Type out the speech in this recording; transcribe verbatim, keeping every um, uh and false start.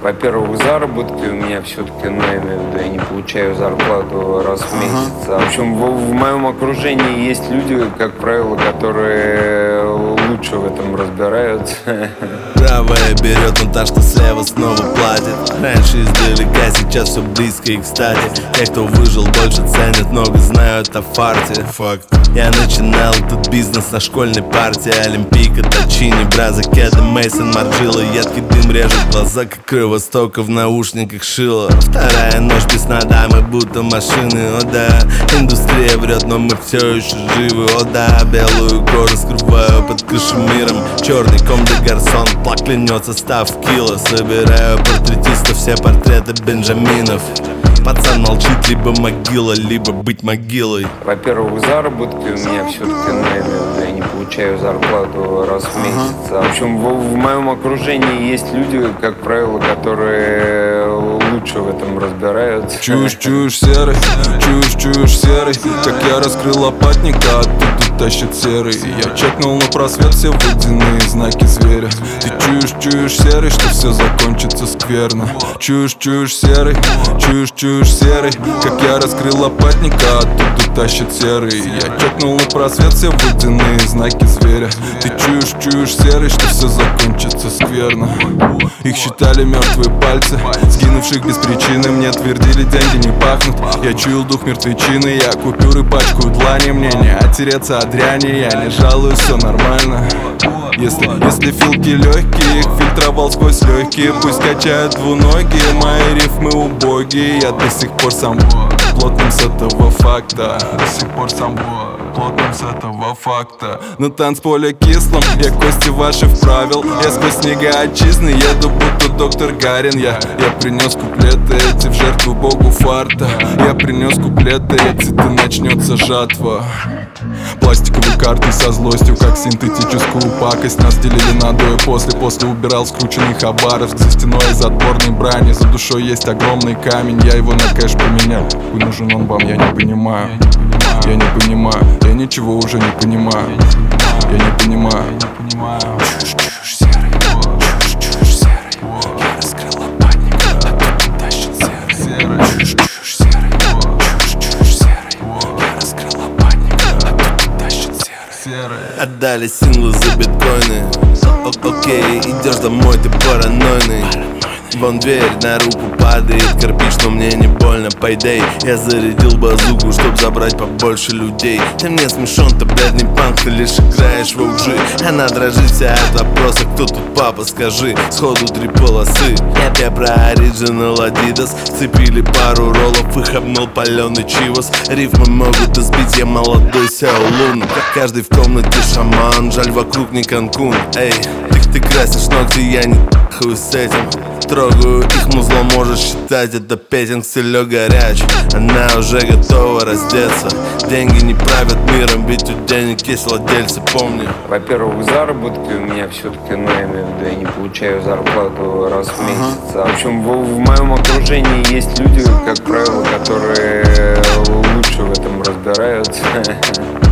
Во-первых, заработки у меня все-таки, ну, я имею в виду, я не получаю зарплату раз в месяц. А, в общем, в, в моем окружении есть люди, как правило, которые лучше в этом разбираются. Правая берет, но та, что слева, снова платит. Раньше издалека, сейчас все близко и кстати. Те, кто выжил, больше ценят, много знают о фарте. Факт. Я начинал этот бизнес на школьной партии. Олимпийка, Точини, Браза, Кеда, Мейсон, Марджила. Едкий дым режет глаза, как кровостока в наушниках шила. Вторая ночь без сна, да, мы будто машины, о да. Индустрия врет, но мы все еще живы, о да. Белую гору скрываю под кашемиром. Черный ком де гарсон, плак клянется, став кило. Собираю портретистов, все портреты Бенджаминов. Пацан молчит, либо могила, либо быть могилой. Во-первых, заработки у меня все-таки, ну, я имею в виду, я не получаю зарплату раз в месяц. А, в общем, в, в моем окружении есть люди, как правило, которые лучше в этом разбираются. Чушь, чушь, серый, чушь, чушь, серый. Как я раскрыл лопатника, оттуда тащит серый. Я чекнул на просвет все водяные знаки зверя. Ты чушь, чушь, серый, что все закончится скверно. Чушь, чушь, серый, чушь, чушь, серый. Как я раскрыл лопатника, оттуда тащит серый. Я чекнул на просвет все водяные знаки зверя. Ты чушь, чушь, серый, что все закончится скверно. Их считали мертвые пальцы, сгинувших без причины. Мне твердили, деньги не пахнут. Я чуял дух мертвечины. Я купюры пачкаю длани. Мне не оттереться от дряни. Я не жалуюсь, все нормально. Если, если филки легкие, их фильтровал сквозь легкие. Пусть качают двуногие, мои рифмы убогие. Я до сих пор сам плотным с этого факта. До сих пор сам плотным с этого факта. На танцполе кислом я кости ваши вправил. Я сквозь снега отчизны еду, будто доктор Гарин. Я, я принес куплеты эти в жертву богу фарта. Я принес куплеты эти, да начнется жатва. Пластиковые карты со злостью, как синтетическую пакость. Нас делили на до и после. После убирал скрученный Хабаровск. За стеной из отборной брани. За душой есть огромный камень. Я его на кэш поменял. Хуй нужен он вам, я не понимаю. Я не понимаю, я ничего уже не понимаю. Я не понимаю. Чушь, чушь, серый, чушь, чушь, серый. Я раскрыл лопатник, а тут тащит серый. Чушь, чушь, серый, чушь, чушь, серый. Я раскрыл лопатник, а тут тащит серый. Отдали синглы за биткоины. Окей, идешь домой, ты паранойный. Вон дверь, на руку падает кирпич, но мне не больно, по идее. Я зарядил базуку, чтоб забрать побольше людей. Ты мне смешон, ты блядный панк, ты лишь играешь в оу джи. Она дрожит вся от вопроса, кто тут папа, скажи. Сходу три полосы. Я тебе про оригинал Adidas. Цепили пару роллов, их обмыл паленый чивос. Рифмы могут избить, я молодой Сяолун. Каждый в комнате шаман, жаль вокруг не Канкун. Эй, ты, ты красишь ногти, я не хуй с этим. Трогаю их музло, можешь считать это песен. Стилё горяч, она уже готова раздеться. Деньги не правят миром, ведь у денег есть владельцы, помни. Во-первых, заработки у меня все-таки, ну, я имею в виду, я не получаю зарплату раз в месяц. А, в общем, в, в моем окружении есть люди, как правило, которые лучше в этом разбираются.